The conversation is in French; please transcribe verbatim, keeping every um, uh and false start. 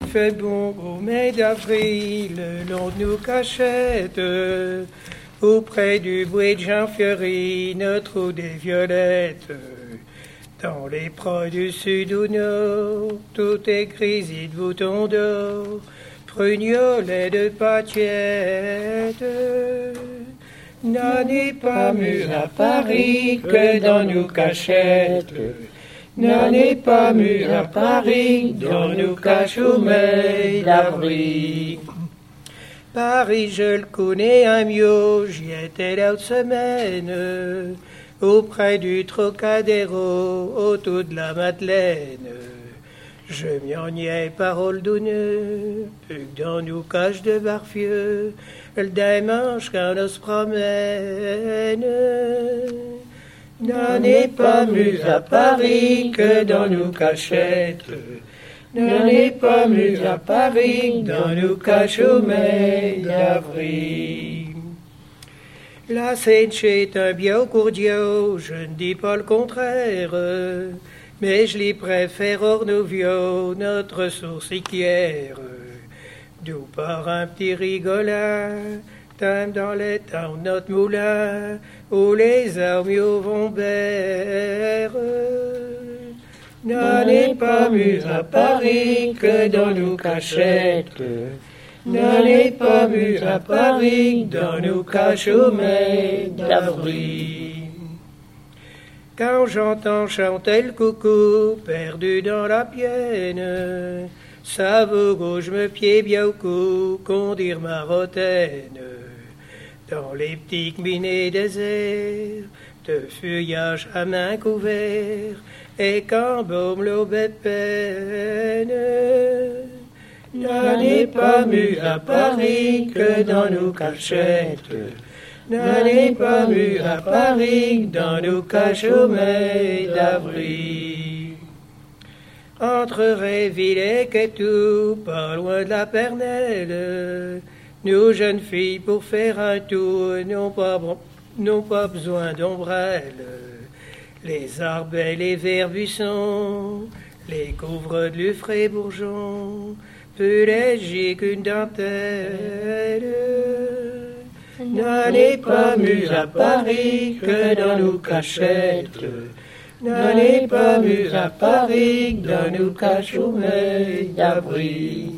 fait bon au mai d'avril, le long de nos cachettes, auprès du bruit de Jean Fleury, notre eau des violettes. Dans les proies du sud ou nord, tout est grisé de boutons d'or, pruniolet de pâtiettes. N'en est pas mûr à Paris que dans nos cachettes. N'en est pas mûr à Paris, dans nos caches au mai d'avril. Paris, je le connais un mieux, j'y étais l'autre semaine, auprès du Trocadéro, autour de la Madeleine. Je m'y ennuyais parole d'honneur, plus que dans nos caches de Barfieux, le dimanche quand on se promène. N'en est pas mûr à Paris que dans nos cachettes. N'en est pas mûr à Paris dans nos caches au mai d'avril. La Seiche est un bio cordiaux, je ne dis pas le contraire, mais je les préfère hors nos vieux, notre sourciquière. D'où par un petit rigola, tame dans les temps notre moulin, où les armiaux vont bère. N'en est pas mûr à Paris que dans nos cachettes. N'en est pas mûr à Paris dans nos caches au mai d'avril. Quand j'entends chanter le coucou perdu dans la pienne, ça vaut gauche me pied bien au cou qu'on dire marotaine. Dans les petits minés déserts, de feuillage à main couvert, et quand baume l'aube est peine. N'en est pas mûr à Paris que dans nos cachettes. N'en est pas mûr à Paris dans nos caches au mai d'avril. Entre Réville et Quetou, pas loin de la Pernelle, nous jeunes filles pour faire un tour n'ont pas, n'ont pas besoin d'ombrelle. Les arbres et les verts buissons, les couvres de lufre et bourgeons, plus léger qu'une dentelle. N'en est pas mûr à Paris que dans nos cachettes. N'en est pas mûr à Paris dans nos caches au mai d'avril.